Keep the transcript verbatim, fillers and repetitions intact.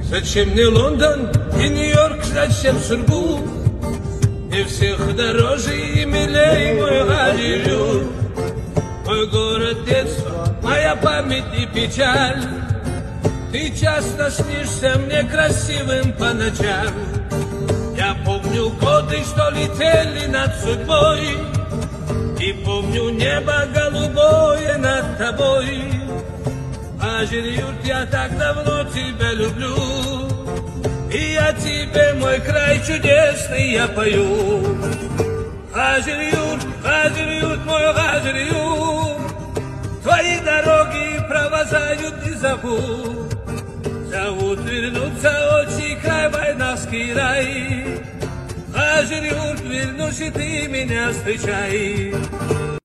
Зачем мне Лондон и Нью-Йорк, зачем Сургут? Мне всех дороже и милей мой Голливуд. Мой город детства, моя память и печаль. Ты часто снишься мне красивым по ночам. Я помню годы, что летели над судьбой, и помню небо голубое над тобой. Голливуд, я так давно тебя люблю, и я тебе, мой край чудесный, я пою. Голливуд, Голливуд, мой Голливуд, твои дороги провожают и зовут. Зовут вернуться отчий край, войнавский рай. Голливуд, вернусь, и ты меня встречай.